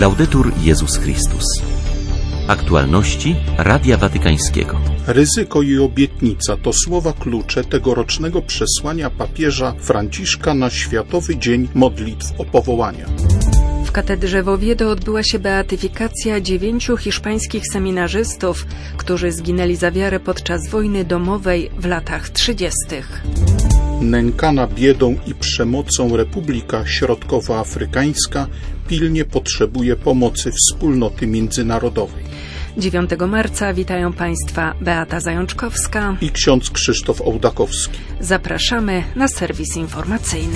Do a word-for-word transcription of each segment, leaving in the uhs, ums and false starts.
Laudetur Jezus Chrystus. Aktualności Radia Watykańskiego. Ryzyko i obietnica to słowa klucze tegorocznego przesłania papieża Franciszka na Światowy Dzień Modlitw o Powołania. W katedrze w Oviedo odbyła się beatyfikacja dziewięciu hiszpańskich seminarzystów, którzy zginęli za wiarę podczas wojny domowej w latach trzydziestych. Nękana biedą i przemocą Republika Środkowoafrykańska pilnie potrzebuje pomocy wspólnoty międzynarodowej. dziewiątego marca witają Państwa Beata Zajączkowska I ksiądz Krzysztof Ołdakowski. Zapraszamy na serwis informacyjny.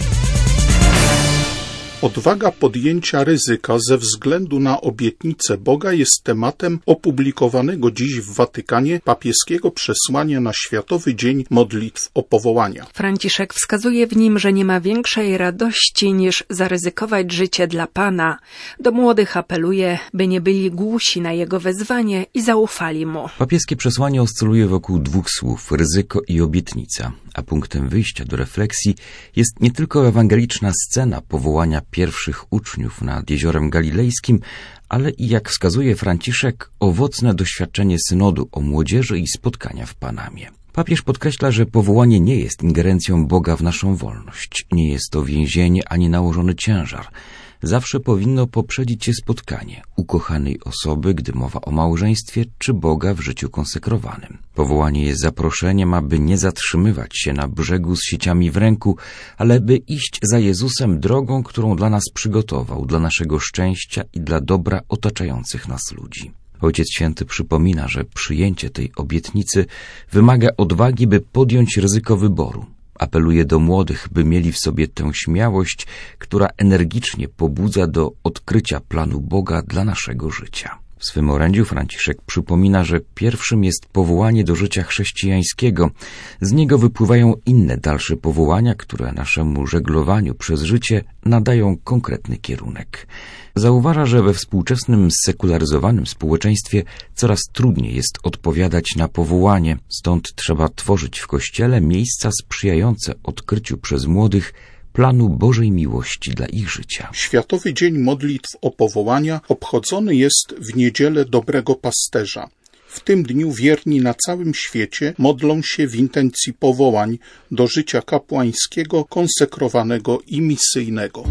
Odwaga podjęcia ryzyka ze względu na obietnicę Boga jest tematem opublikowanego dziś w Watykanie papieskiego przesłania na Światowy Dzień Modlitw o Powołania. Franciszek wskazuje w nim, że nie ma większej radości niż zaryzykować życie dla Pana. Do młodych apeluje, by nie byli głusi na Jego wezwanie i zaufali Mu. Papieskie przesłanie oscyluje wokół dwóch słów: ryzyko i obietnica. A punktem wyjścia do refleksji jest nie tylko ewangeliczna scena powołania pierwszych uczniów nad Jeziorem Galilejskim, ale i, jak wskazuje Franciszek, owocne doświadczenie synodu o młodzieży i spotkania w Panamie. Papież podkreśla, że powołanie nie jest ingerencją Boga w naszą wolność. Nie jest to więzienie ani nałożony ciężar. Zawsze powinno poprzedzić je spotkanie ukochanej osoby, gdy mowa o małżeństwie, czy Boga w życiu konsekrowanym. Powołanie jest zaproszeniem, aby nie zatrzymywać się na brzegu z sieciami w ręku, ale by iść za Jezusem drogą, którą dla nas przygotował, dla naszego szczęścia i dla dobra otaczających nas ludzi. Ojciec Święty przypomina, że przyjęcie tej obietnicy wymaga odwagi, by podjąć ryzyko wyboru. Apeluje do młodych, by mieli w sobie tę śmiałość, która energicznie pobudza do odkrycia planu Boga dla naszego życia. W swym orędziu Franciszek przypomina, że pierwszym jest powołanie do życia chrześcijańskiego. Z niego wypływają inne dalsze powołania, które naszemu żeglowaniu przez życie nadają konkretny kierunek. Zauważa, że we współczesnym, sekularyzowanym społeczeństwie coraz trudniej jest odpowiadać na powołanie, stąd trzeba tworzyć w Kościele miejsca sprzyjające odkryciu przez młodych planu Bożej miłości dla ich życia. Światowy Dzień Modlitw o Powołania obchodzony jest w Niedzielę Dobrego Pasterza. W tym dniu wierni na całym świecie modlą się w intencji powołań do życia kapłańskiego, konsekrowanego i misyjnego.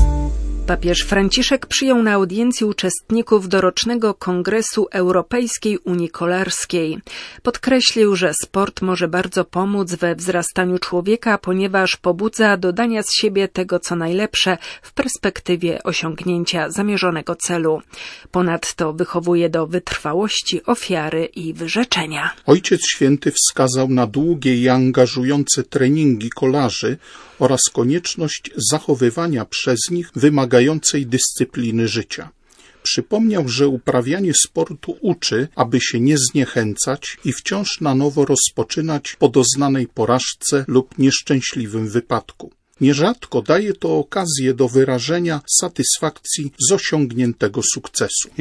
Papież Franciszek przyjął na audiencji uczestników dorocznego Kongresu Europejskiej Unii Kolarskiej. Podkreślił, że sport może bardzo pomóc we wzrastaniu człowieka, ponieważ pobudza do dania z siebie tego, co najlepsze w perspektywie osiągnięcia zamierzonego celu. Ponadto wychowuje do wytrwałości, ofiary i wyrzeczenia. Ojciec Święty wskazał na długie i angażujące treningi kolarzy oraz konieczność zachowywania przez nich wymagającej dyscypliny życia. Przypomniał, że uprawianie sportu uczy, aby się nie zniechęcać i wciąż na nowo rozpoczynać po doznanej porażce lub nieszczęśliwym wypadku. Nierzadko daje to okazję do wyrażenia satysfakcji z osiągniętego sukcesu.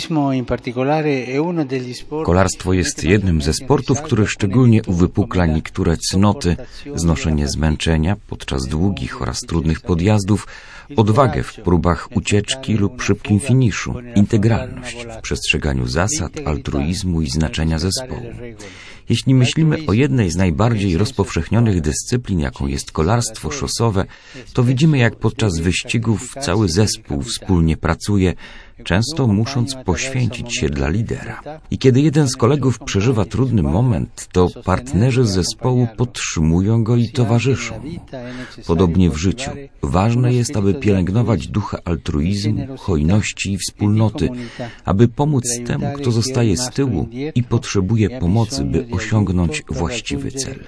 Kolarstwo jest jednym ze sportów, który szczególnie uwypukla niektóre cnoty: znoszenie zmęczenia podczas długich oraz trudnych podjazdów, odwagę w próbach ucieczki lub szybkim finiszu, integralność w przestrzeganiu zasad, altruizmu i znaczenia zespołu. Jeśli myślimy o jednej z najbardziej rozpowszechnionych dyscyplin, jaką jest kolarstwo szosowe, to widzimy, jak podczas wyścigów cały zespół wspólnie pracuje, często musząc poświęcić się dla lidera. I kiedy jeden z kolegów przeżywa trudny moment, to partnerzy z zespołu podtrzymują go i towarzyszą mu. Podobnie w życiu. Ważne jest, aby pielęgnować ducha altruizmu, hojności i wspólnoty, aby pomóc temu, kto zostaje z tyłu i potrzebuje pomocy, by osiągnąć właściwy cel.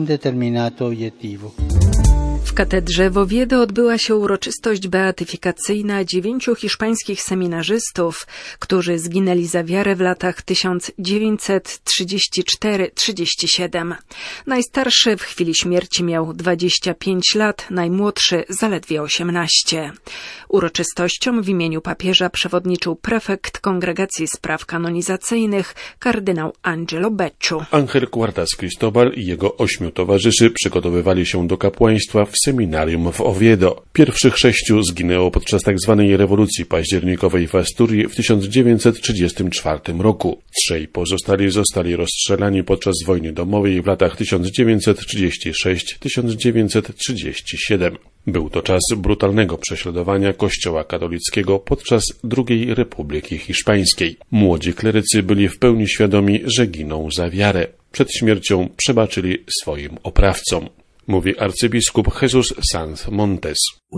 W katedrze w Oviedo odbyła się uroczystość beatyfikacyjna dziewięciu hiszpańskich seminarzystów, którzy zginęli za wiarę w latach tysiąc dziewięćset trzydziesty czwarty do trzydziestego siódmego. Najstarszy w chwili śmierci miał dwadzieścia pięć lat, najmłodszy zaledwie osiemnaście. Uroczystościom w imieniu papieża przewodniczył prefekt Kongregacji Spraw Kanonizacyjnych, kardynał Angelo Becciu. Ángel Cuartas Cristóbal i jego ośmiu towarzyszy przygotowywali się do kapłaństwa w seminarium w Oviedo. Pierwszych sześciu zginęło podczas tzw. rewolucji październikowej w Asturii w tysiąc dziewięćset trzydziestym czwartym roku. Trzej pozostali zostali rozstrzelani podczas wojny domowej w latach tysiąc dziewięćset trzydziesty szósty do tysiąc dziewięćset trzydziestego siódmego. Był to czas brutalnego prześladowania Kościoła katolickiego podczas drugiej Republiki Hiszpańskiej. Młodzi klerycy byli w pełni świadomi, że giną za wiarę. Przed śmiercią przebaczyli swoim oprawcom, mówi arcybiskup Jesus Sanz Montes.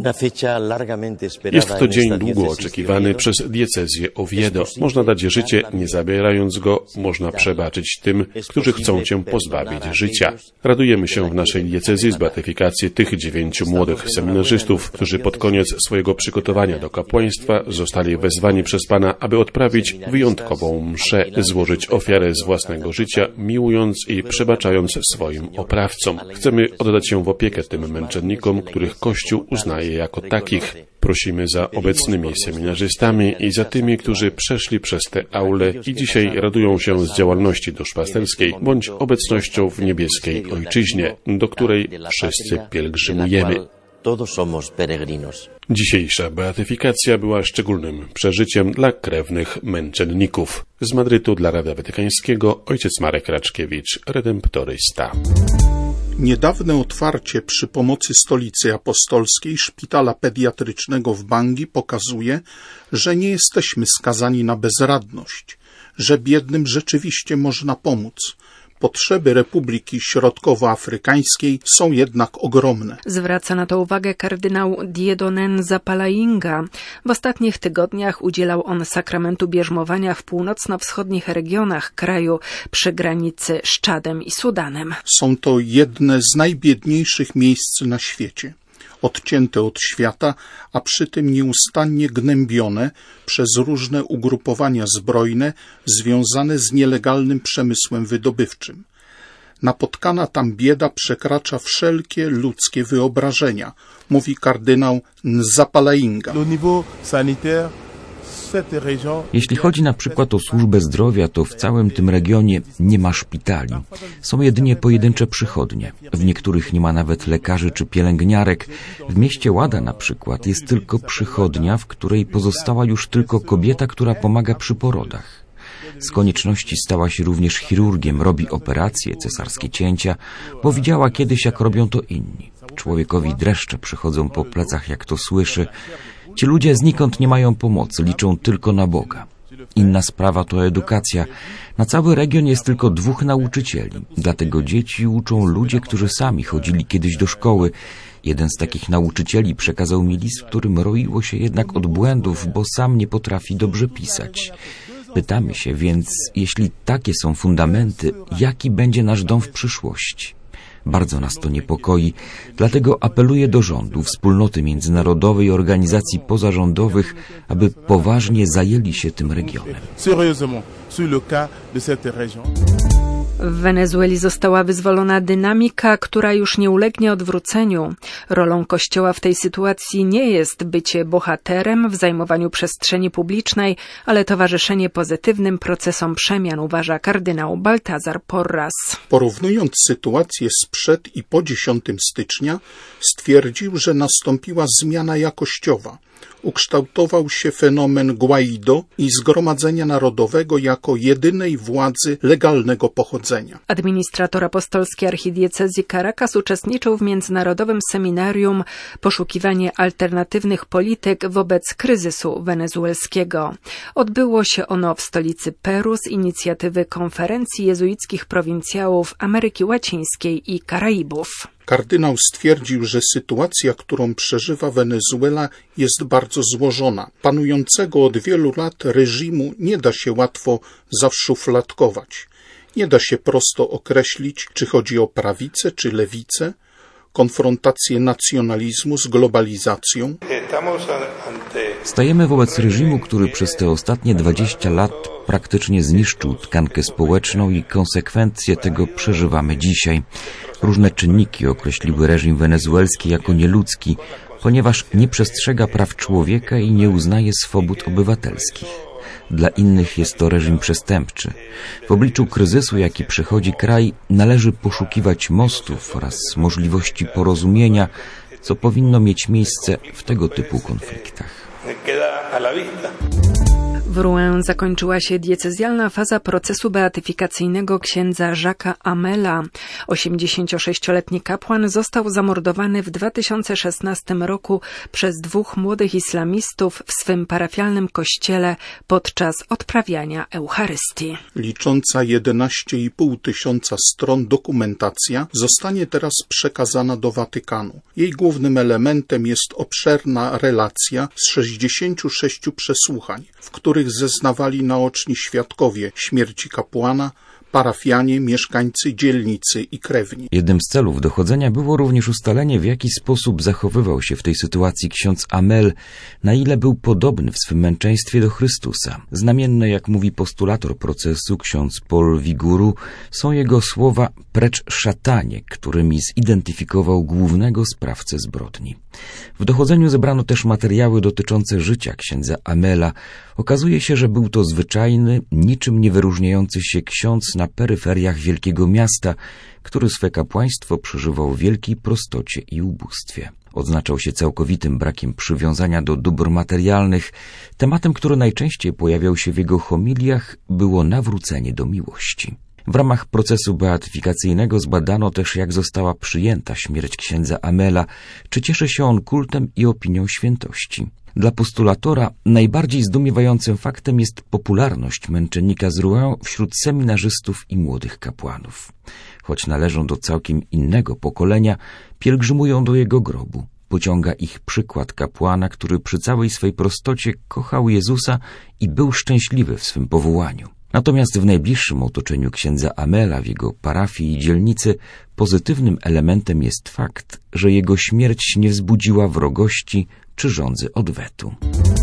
Jest to dzień długo oczekiwany przez diecezję Oviedo. Można dać życie, nie zabierając go, można przebaczyć tym, którzy chcą cię pozbawić życia. Radujemy się w naszej diecezji z beatyfikacji tych dziewięciu młodych seminarzystów, którzy pod koniec swojego przygotowania do kapłaństwa zostali wezwani przez Pana, aby odprawić wyjątkową mszę, złożyć ofiarę z własnego życia, miłując i przebaczając swoim oprawcom. Chcemy oddać się w opiekę tym męczennikom, których Kościół uznaje jako takich. Prosimy za obecnymi seminarzystami i za tymi, którzy przeszli przez tę aulę i dzisiaj radują się z działalności duszpasterskiej bądź obecnością w niebieskiej Ojczyźnie, do której wszyscy pielgrzymujemy. Dzisiejsza beatyfikacja była szczególnym przeżyciem dla krewnych męczenników. Z Madrytu dla Radia Watykańskiego ojciec Marek Raczkiewicz, redemptorysta. Niedawne otwarcie przy pomocy Stolicy Apostolskiej szpitala pediatrycznego w Bangui pokazuje, że nie jesteśmy skazani na bezradność, że biednym rzeczywiście można pomóc. Potrzeby Republiki Środkowoafrykańskiej są jednak ogromne. Zwraca na to uwagę kardynał Dieudonné Zapalainga. W ostatnich tygodniach udzielał on sakramentu bierzmowania w północno-wschodnich regionach kraju przy granicy z Czadem i Sudanem. Są to jedne z najbiedniejszych miejsc na świecie. Odcięte od świata, a przy tym nieustannie gnębione przez różne ugrupowania zbrojne związane z nielegalnym przemysłem wydobywczym. Napotkana tam bieda przekracza wszelkie ludzkie wyobrażenia, mówi kardynał Zapalainga. Jeśli chodzi na przykład o służbę zdrowia, to w całym tym regionie nie ma szpitali. Są jedynie pojedyncze przychodnie. W niektórych nie ma nawet lekarzy czy pielęgniarek. W mieście Łada na przykład jest tylko przychodnia, w której pozostała już tylko kobieta, która pomaga przy porodach. Z konieczności stała się również chirurgiem, robi operacje, cesarskie cięcia, bo widziała kiedyś, jak robią to inni. Człowiekowi dreszcze przychodzą po plecach, jak to słyszy. Ci ludzie znikąd nie mają pomocy, liczą tylko na Boga. Inna sprawa to edukacja. Na cały region jest tylko dwóch nauczycieli. Dlatego dzieci uczą ludzie, którzy sami chodzili kiedyś do szkoły. Jeden z takich nauczycieli przekazał mi list, w którym roiło się jednak od błędów, bo sam nie potrafi dobrze pisać. Pytamy się więc, jeśli takie są fundamenty, jaki będzie nasz dom w przyszłości? Bardzo nas to niepokoi, dlatego apeluję do rządu, wspólnoty międzynarodowej, organizacji pozarządowych, aby poważnie zajęli się tym regionem. W Wenezueli została wyzwolona dynamika, która już nie ulegnie odwróceniu. Rolą Kościoła w tej sytuacji nie jest bycie bohaterem w zajmowaniu przestrzeni publicznej, ale towarzyszenie pozytywnym procesom przemian, uważa kardynał Baltazar Porras. Porównując sytuację sprzed i po dziesiątego stycznia, stwierdził, że nastąpiła zmiana jakościowa. Ukształtował się fenomen Guaido i Zgromadzenia Narodowego jako jedynej władzy legalnego pochodzenia. Administrator apostolski archidiecezji Caracas uczestniczył w międzynarodowym seminarium Poszukiwanie alternatywnych polityk wobec kryzysu wenezuelskiego. Odbyło się ono w stolicy Peru z inicjatywy Konferencji Jezuickich Prowincjałów Ameryki Łacińskiej i Karaibów. Kardynał stwierdził, że sytuacja, którą przeżywa Wenezuela, jest bardzo złożona. Panującego od wielu lat reżimu nie da się łatwo zaszufladkować. Nie da się prosto określić, czy chodzi o prawicę, czy lewicę, konfrontację nacjonalizmu z globalizacją. Stajemy wobec reżimu, który przez te ostatnie dwadzieścia lat praktycznie zniszczył tkankę społeczną i konsekwencje tego przeżywamy dzisiaj. Różne czynniki określiły reżim wenezuelski jako nieludzki, ponieważ nie przestrzega praw człowieka i nie uznaje swobód obywatelskich. Dla innych jest to reżim przestępczy. W obliczu kryzysu, jaki przechodzi kraj, należy poszukiwać mostów oraz możliwości porozumienia, co powinno mieć miejsce w tego typu konfliktach. W Rouen zakończyła się diecezjalna faza procesu beatyfikacyjnego księdza Jacques'a Hamela. osiemdziesięciosześcioletni kapłan został zamordowany w dwa tysiące szesnastym roku przez dwóch młodych islamistów w swym parafialnym kościele podczas odprawiania Eucharystii. Licząca jedenaście i pół tysiąca stron dokumentacja zostanie teraz przekazana do Watykanu. Jej głównym elementem jest obszerna relacja z sześćdziesięciu sześciu przesłuchań, w których zeznawali naoczni świadkowie śmierci kapłana, parafianie, mieszkańcy dzielnicy i krewni. Jednym z celów dochodzenia było również ustalenie, w jaki sposób zachowywał się w tej sytuacji ksiądz Hamel, na ile był podobny w swym męczeństwie do Chrystusa. Znamienne, jak mówi postulator procesu ksiądz Paul Vigouroux, są jego słowa „precz szatanie”, którymi zidentyfikował głównego sprawcę zbrodni. W dochodzeniu zebrano też materiały dotyczące życia księdza Hamela. Okazuje się, że był to zwyczajny, niczym nie wyróżniający się ksiądz na peryferiach wielkiego miasta, który swe kapłaństwo przeżywał w wielkiej prostocie i ubóstwie. Odznaczał się całkowitym brakiem przywiązania do dóbr materialnych. Tematem, który najczęściej pojawiał się w jego homiliach, było nawrócenie do miłości. W ramach procesu beatyfikacyjnego zbadano też, jak została przyjęta śmierć księdza Hamela, czy cieszy się on kultem i opinią świętości. Dla postulatora najbardziej zdumiewającym faktem jest popularność męczennika z Rouen wśród seminarzystów i młodych kapłanów. Choć należą do całkiem innego pokolenia, pielgrzymują do jego grobu. Pociąga ich przykład kapłana, który przy całej swej prostocie kochał Jezusa i był szczęśliwy w swym powołaniu. Natomiast w najbliższym otoczeniu księdza Hamela, w jego parafii i dzielnicy, pozytywnym elementem jest fakt, że jego śmierć nie wzbudziła wrogości czy żądzy odwetu.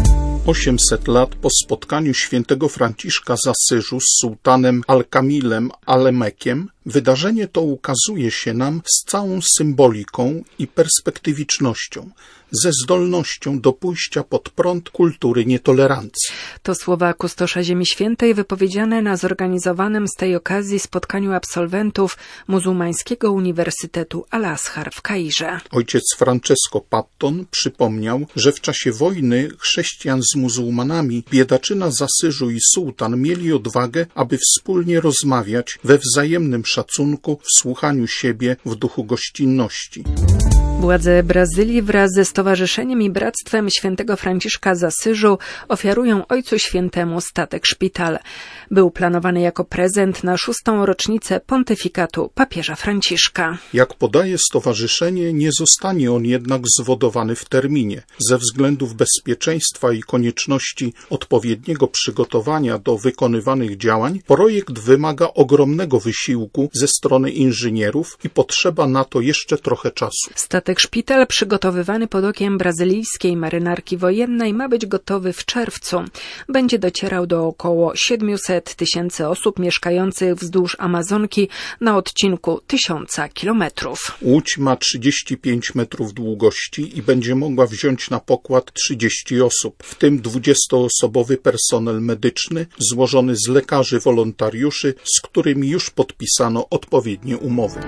osiemset lat po spotkaniu świętego Franciszka z Asyżu z sułtanem Al-Kamilem Alemekiem, wydarzenie to ukazuje się nam z całą symboliką i perspektywicznością, ze zdolnością do pójścia pod prąd kultury nietolerancji. To słowa kustosza Ziemi Świętej wypowiedziane na zorganizowanym z tej okazji spotkaniu absolwentów muzułmańskiego Uniwersytetu Al-Azhar w Kairze. Ojciec Francesco Patton przypomniał, że w czasie wojny chrześcijan z muzułmanami biedaczyna z Asyżu i sułtan mieli odwagę, aby wspólnie rozmawiać we wzajemnym szacunku, w słuchaniu siebie w duchu gościnności. Władze Brazylii wraz ze Stowarzyszeniem i Bractwem Świętego Franciszka z Asyżu ofiarują Ojcu Świętemu statek szpital. Był planowany jako prezent na szóstą rocznicę pontyfikatu papieża Franciszka. Jak podaje stowarzyszenie, nie zostanie on jednak zwodowany w terminie. Ze względów bezpieczeństwa i konieczności odpowiedniego przygotowania do wykonywanych działań, projekt wymaga ogromnego wysiłku ze strony inżynierów i potrzeba na to jeszcze trochę czasu. Statek szpital przygotowywany pod okiem brazylijskiej marynarki wojennej ma być gotowy w czerwcu. Będzie docierał do około siedmiuset tysięcy osób mieszkających wzdłuż Amazonki na odcinku tysiąca kilometrów. Łódź ma trzydzieści pięć metrów długości i będzie mogła wziąć na pokład trzydzieści osób, w tym dwudziestoosobowy personel medyczny złożony z lekarzy wolontariuszy, z którymi już podpisano odpowiednie umowy.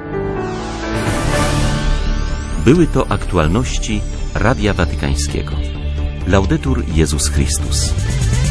Były to aktualności Radia Watykańskiego. Laudetur Jezus Chrystus.